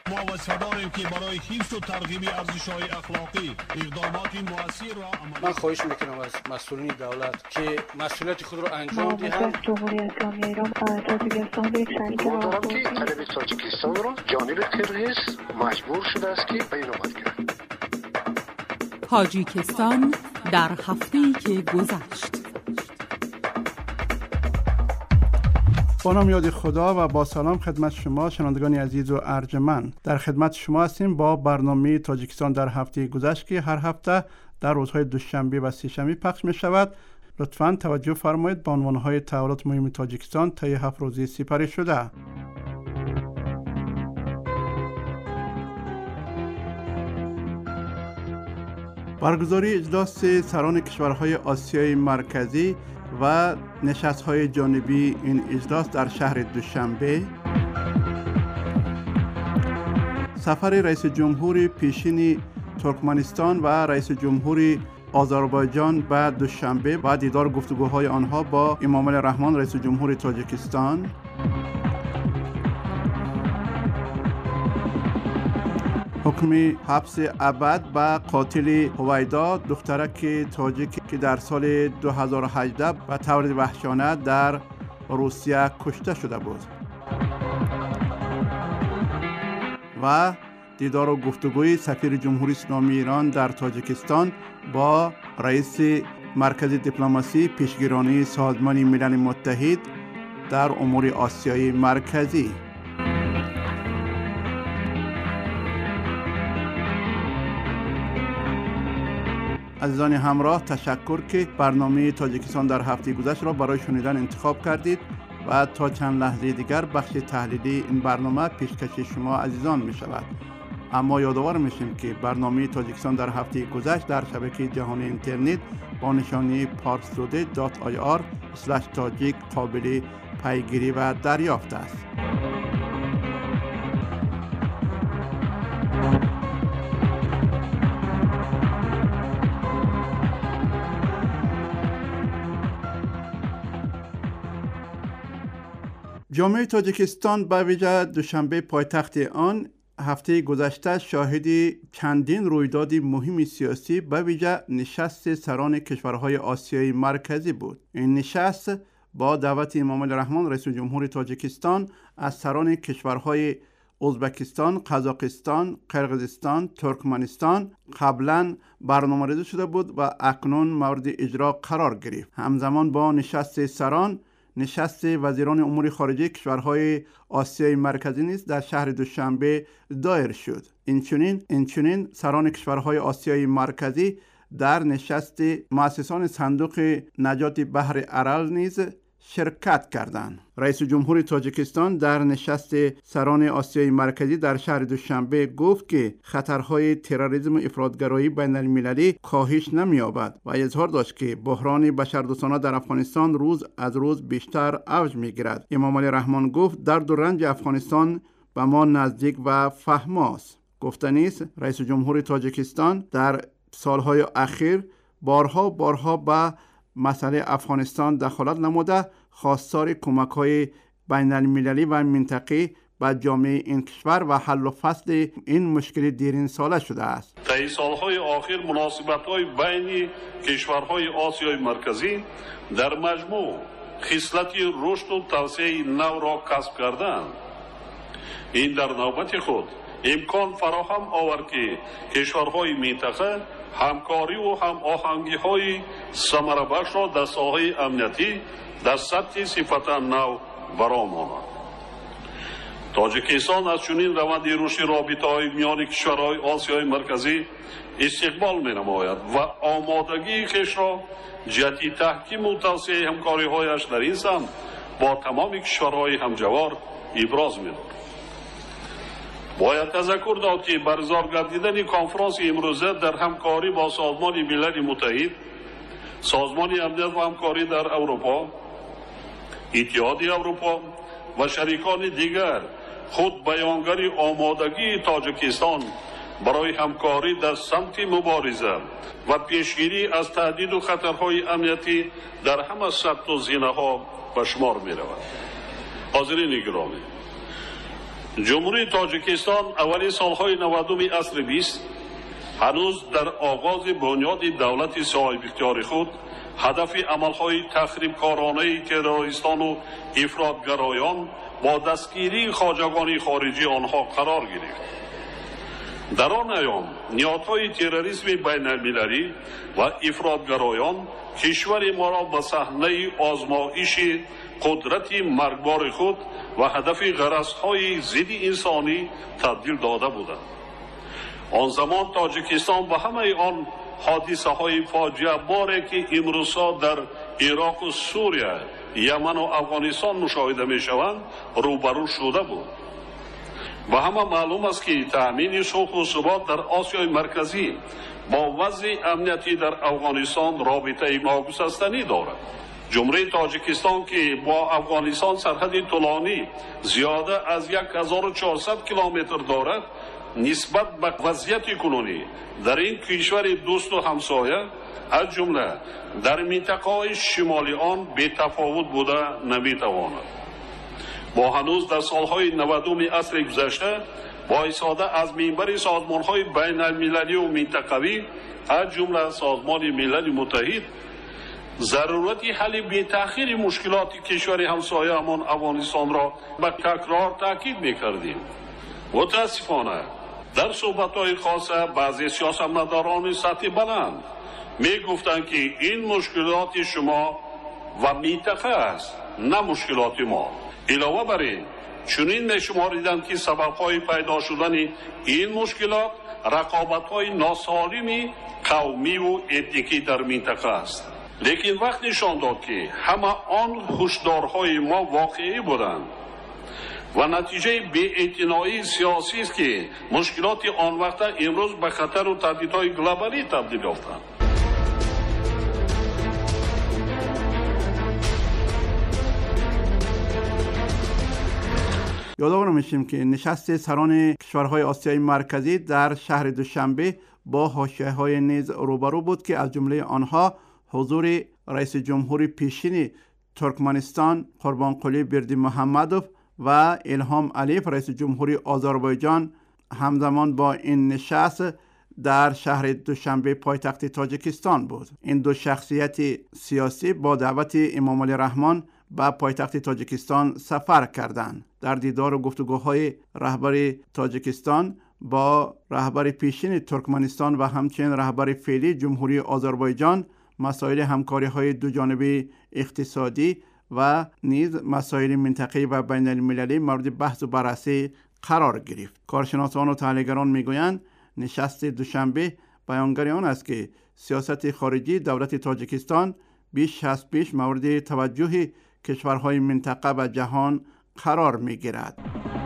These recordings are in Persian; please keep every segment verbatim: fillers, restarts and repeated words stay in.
ما وسیداریم که برای حفظ و ترغیب ارزش‌های اخلاقی اقدامات مؤثر و عملی. من خواهش میکنم از مسئولین دولت که مسئولیت خود را انجام دهند. جمهوری اسلامی ایران تاجیکستان یک شریک راهبردی طلب تاجیکستان را جانب قرقیز مجبور شده است که بیانات کرد. تاجیکستان در هفته‌ای که گذشت. با نام یاد خدا و با سلام خدمت شما شنوندگان عزیز و ارجمند. در خدمت شما هستیم با برنامه تاجیکستان در هفته گذشت که هر هفته در روزهای دوشنبه و سه‌شنبه پخش می شود. لطفاً توجه فرمایید به عنوانهای تحولات مهم تاجیکستان طی هفت روزه سپری شده. برگزاری اجلاس سران کشورهای آسیای مرکزی و نشست‌های جانبی این اجلاس در شهر دوشنبه، سفر رئیس جمهور پیشین ترکمنستان و رئیس جمهور آذربایجان به دوشنبه و دیدار گفتگوهای آنها با امامعلی رحمان رئیس جمهور تاجیکستان، حکم حبس ابد به قاتل هویدا دخترک تاجیک که در سال دو هزار و هجده به طور وحشیانه در روسیه کشته شده بود و دیدار و گفتگوی سفیر جمهوری اسلامی ایران در تاجیکستان با رئیس مرکز دیپلماسی پیشگیرانه سازمان ملل متحد در امور آسیای مرکزی. عزیزان همراه، تشکر که برنامه تاجیکستان در هفته گذشته را برای شنیدن انتخاب کردید و تا چند لحظه دیگر بخش تحلیلی این برنامه پیشکش شما عزیزان می شود. اما یادآور میشیم که برنامه تاجیکستان در هفته گذشته در شبکه جهانی اینترنت با نشانی parstoday دات آی آر اسلش تاجیک قابل پیگیری و دریافت است. جامعه تاجیکستان به ویژه دوشنبه پایتخت آن هفته گذشته شاهد چندین رویداد مهم سیاسی به ویژه نشست سران کشورهای آسیای مرکزی بود. این نشست با دعوت امامعلی رحمان رئیس جمهور تاجیکستان از سران کشورهای ازبکستان، قزاقستان، قرقیزستان، ترکمنستان قبلا برنامه‌ریزی شده بود و اکنون مورد اجرا قرار گرفت. همزمان با نشست سران، نشست وزیران امور خارجه کشورهای آسیای مرکزی نیز در شهر دوشنبه دایر شد. اینچنین اینچنین سران کشورهای آسیای مرکزی در نشست مؤسسان صندوق نجات بحر ارال نیز شرکت کردند. رئیس جمهور تاجیکستان در نشست سران آسیای مرکزی در شهر دوشنبه گفت که خطرهای تروریسم و افراطگرایی بین المللی کاهش نمی‌یابد و اظهار داشت که بحران بشردوستانه در افغانستان روز از روز بیشتر اوج می‌گیرد. امامعلی رحمان گفت درد و رنج افغانستان به ما نزدیک و فهماست. گفتنی است رئیس جمهور تاجیکستان در سالهای اخیر بارها بارها به مسئله افغانستان دخالت نموده خواستار کمک‌های بین المللی و منطقه‌ای به جامعه این کشور و حل و فصل این مشکل دیرین ساله شده است. طی سالهای آخر مناسبت‌های بین کشورهای آسیای مرکزی در مجموع خصلت رشد و توسعه نو را کسب کردند. این در نوبت خود امکان فراهم آورد که کشورهای منطقه همکاری و هم آهنگی های ثمره بخش را در ساحه امنیتی در سطح صفتا نو برآماند. تاجیکستان از چنین روند رشد رابطه های میان کشورهای آسیای مرکزی استقبال می نماید و آمادگی خویش را جهت تحکیم و توسعه همکاری هایش در این سمت با تمام کشورهای همجوار ابراز می نماید. باید تذکر داد که برگزار گردیدن کنفرانس امروزه در همکاری با سازمان ملل متحد، سازمان امنیت و همکاری در اروپا، اتحاد اروپا و شریکان دیگر خود بیانگر آمادگی تاجیکستان برای همکاری در سمت مبارزه و پیشگیری از تهدید و خطرهای امنیتی در همه سطح و زینه‌ها به شمار می رود. حاضرین گرامی، جمهوری تاجیکستان اولی سالهای نودم عصر بیست هنوز در آغاز بنیاد دولت صاحب اختیار خود هدف عملهای تخریبکارانه تروریستان و افراطگرایان با دستگیری خواجگان خارجی آنها قرار گرفت. در آن ایام نیاتهای تروریسم بین المللی و افراطگرایان کشور ما را به صحنه آزمایش قدرت مرگبار خود و هدف غرضهای ضد انسانی تبدیل داده بودند. آن زمان تاجیکستان به همه آن حادثه های فاجعه باره که امروزها در عراق و سوریه، یمن و افغانستان مشاهده می شوند روبرو شده بود. و همه معلوم است که تأمین صلح و ثبات در آسیای مرکزی با وضع امنیتی در افغانستان رابطه ناگسستنی دارد. جمهوری تاجیکستان که با افغانستان سرحد طولانی زیاده از هزار و چهارصد کیلومتر دارد، نسبت به وضعیت کنونی در این کشور دوست و همسایه از جمله در منطقه شمالی آن بی تفاوت بوده نمیتواند. با هنوز در سالهای نودم عصر گذشته با استفاده از منبر سازمانهای بین المللی و منطقوی از جمله سازمان ملل متحد ضرورت حل بی تأخیر مشکلات کشور همسایه همان افغانستان را به تکرار تاکید می‌کردیم. متاسفانه در صحبت‌های خاصه بعضی سیاستمداران سطح بلند می‌گفتند که این مشکلات شما و منطقه است، نه مشکلات ما. علاوه بر این چنین می‌شماریدند که سبب‌های پیدا شدن این مشکلات رقابت‌های ناسالم قومی و اتنیکی در منطقه است. لیکن وقت نشان داد که همه آن هشدارهای ما واقعی بودند و نتیجه بی‌اعتنایی سیاسی است که مشکلات آن وقت امروز به خطر و تهدیدهای گلوبالی تبدیل یافتند. یادآور میشیم که نشست سران کشورهای آسیای مرکزی در شهر دوشنبه با حاشیه‌های نیز روبرو بود که از جمله آنها حضور رئیس جمهور پیشین ترکمنستان قربانقلی بردیمحمدوف و الهام علیف رئیس جمهوری آذربایجان همزمان با این نشست در شهر دوشنبه پایتخت تاجیکستان بود. این دو شخصیت سیاسی با دعوت امام علی رحمان به پایتخت تاجیکستان سفر کردند. در دیدار و گفتگوهای رهبر تاجیکستان با رهبر پیشین ترکمنستان و همچنین رهبر فعلی جمهوری آذربایجان مسائل همکاری‌های دوجانبه اقتصادی و نیز مسائل منطقه‌ای و بین المللی مورد بحث و بررسی قرار گرفت. کارشناسان و تحلیلگران میگویند نشست دوشنبه بیانگر آن است که سیاست خارجی دولت تاجیکستان بیش از پیش مورد توجه کشورهای منطقه و جهان قرار میگیرد.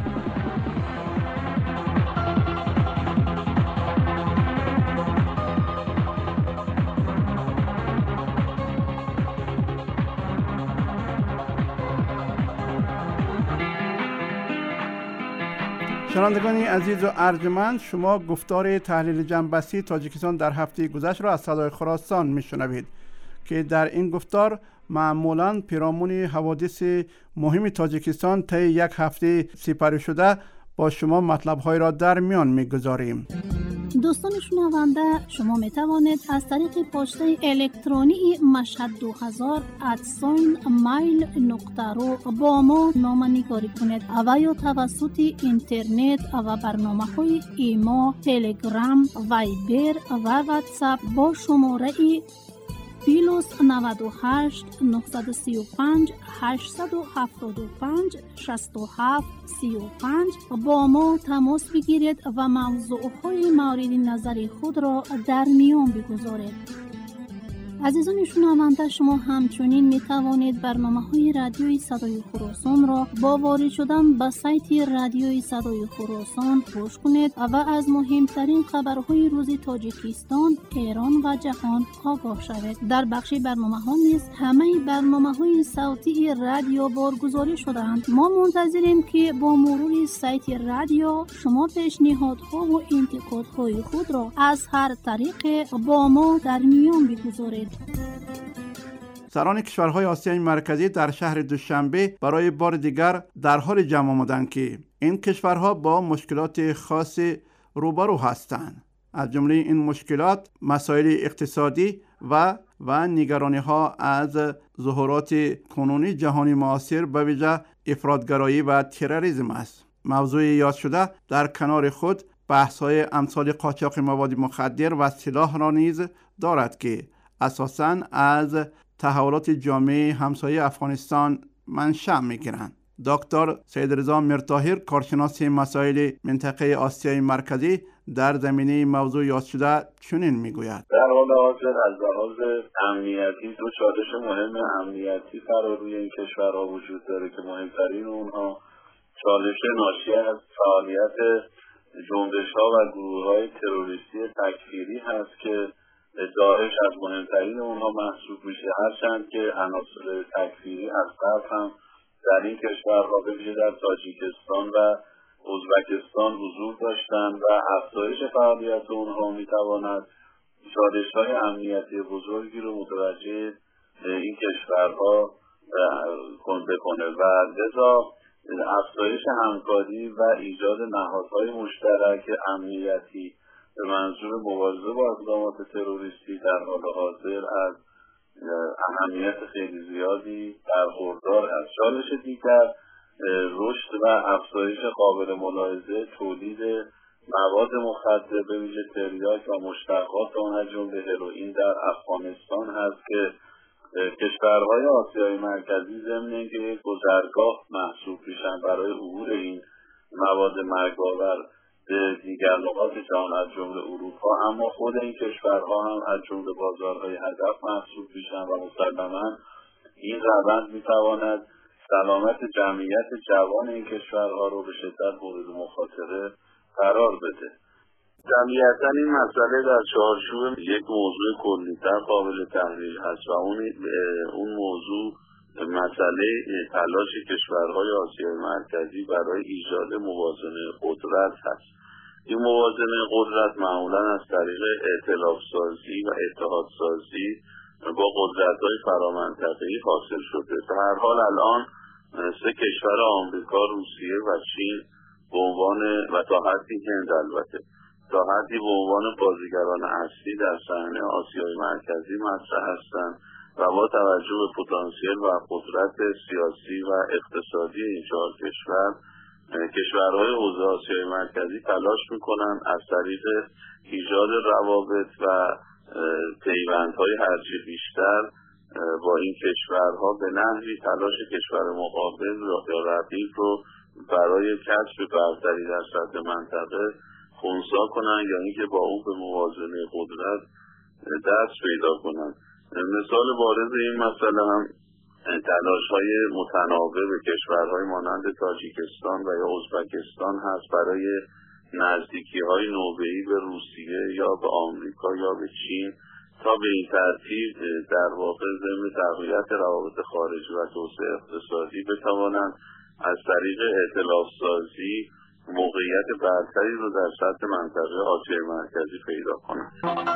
شنوندگان عزیز و ارجمند، شما گفتار تحلیل جنبستی تاجیکستان در هفته گذشته را از صدای خراسان میشنوید که در این گفتار معمولاً پیرامون حوادث مهم تاجیکستان طی یک هفته سپری شده با شما مطلب‌های را در میان می‌گذاریم. دوستان شنونده، شما می توانید از طریق پسته الکترونی مشهد دو هزار ادساین مایل نقطه رو با ما نامه‌نگاری کنید و یا توسط اینترنت و برنامه‌های ایما، تلگرام، وایبر و واتساپ با شماره پلاس نود و هشت نهصد و سی و پنج هشتصد و هفتاد و پنج شصت و هفت سی و پنج با ما تماس بگیرید و موضوعهای مورد نظر خود را در میان بگذارید. عزیزان شنونده، شما همچنین می توانید برنامه‌های رادیوی صدای خراسان را با وارد شدن به سایت رادیوی صدای خراسان گوش کنید و از مهمترین خبرهای روز تاجیکستان، ایران و جهان آگاه شوید. در بخش برنامه‌ها نیز همه برنامه‌های صوتی رادیو بارگذاری شده‌اند. ما منتظریم که با مرور سایت رادیو شما پیشنهادها و انتقادهای خود را از هر طریق با ما در میان بگذارید. سران کشورهای آسیای مرکزی در شهر دوشنبه برای بار دیگر در حال جمع آمدند که این کشورها با مشکلات خاصی روبرو هستند. از جمله این مشکلات مسائل اقتصادی و و نگرانی ها از ظهورات کنونی جهانی معاصر به ویژه افراطگرایی و تروریسم است. موضوع یاد شده در کنار خود بحث های امثال قاچاق مواد مخدر و سلاح را نیز دارد که اساساً از تحولات جامعه همسایه افغانستان منشأ می‌گیرند. دکتر سید رضا میرطاهر، کارشناس مسائل منطقه آسیای مرکزی، در زمینه موضوع یاد شده چنین میگوید: در حال حاضر از لحاظ امنیتی دو چالش مهم امنیتی فرا روی این کشورها وجود داره که مهمترین اونها چالش ناشی از فعالیت جنبش‌ها و گروه‌های تروریستی تکفیری هست که داعش از مهمترین اونها محسوب میشه، هرچند که عناصر تکفیری از قبل هم در این کشورها به ویژه در تاجیکستان و ازبکستان حضور داشتند و افزایش فعالیت اونها میتواند چالش‌های امنیتی بزرگی رو متوجه این کشورها بکنه و لذا افزایش همکاری و ایجاد نهادهای مشترک امنیتی به منظور مبارزه با اقدامات تروریستی در حال حاضر از اهمیت خیلی زیادی برخوردار است. چالش دیگر رشد و افزایش قابل ملاحظه تولید مواد مخدر به ویژه تریاک و مشتقات آن از جمله هروئین در افغانستان هست که کشورهای آسیای مرکزی ضمن اینکه یک گذرگاه محسوب میشن برای عبور این مواد مرگ‌آور به دیگر نقاط جهان از جمله اروپا، اما خود این کشورها هم از جمله بازارهای هدف محسوب میشن و مسلماً این روند میتواند سلامت جمعیت جوان این کشورها رو به شدت مورد مخاطره قرار بده. جمعیتاً این مسئله در چارچوب یک موضوع کلی‌تر قابل تحلیل هست و اون اون موضوع مسئله تلاش کشورهای آسیای مرکزی برای ایجاد موازنه قدرت هست. این موازنه قدرت معمولاً از طریق ائتلاف سازی و اتحاد سازی با قدرت‌های فرامنطقه‌ای حاصل شده. به هر حال الان سه کشور آمریکا، روسیه و چین به عنوان و تا حدی هند البته تا حدی به عنوان بازیگران اصلی در صحنه آسیای مرکزی مطرح هستند و با توجه به پتانسیل و قدرت سیاسی و اقتصادی این چهار کشور، کشورهای حوزه آسیای مرکزی تلاش میکنن از طریق ایجاد روابط و پیوندهای هرچه بیشتر با این کشورها به نحوی تلاش کشور مقابل یا رقیب رو برای کسب برتری در سطح منطقه خنثی کنن یا اینکه با اون به موازنه قدرت دست پیدا کنن. مثال بارز این مسئله هم تلاش‌های متناوب کشورهای مانند تاجیکستان و یا ازبکستان هست برای نزدیکی‌های نوبه‌ای به روسیه یا به آمریکا یا به چین تا به این ترتیب در واقع ضمن تقویت روابط خارجی و توسعه اقتصادی بتوانند از طریق ائتلاف سازی موقعیت برتری رو در سطح منطقه آسیای مرکزی پیدا کنند.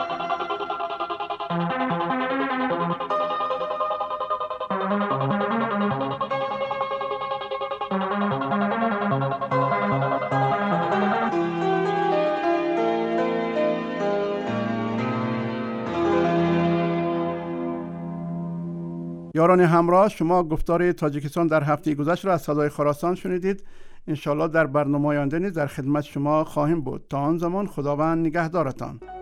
یاران همراه، شما گفتار تاجیکستان در هفته گذشته را از صدای خراسان شنیدید. انشالله در برنامه آینده نیز در خدمت شما خواهیم بود. تا آن زمان خداوند نگهدارتان.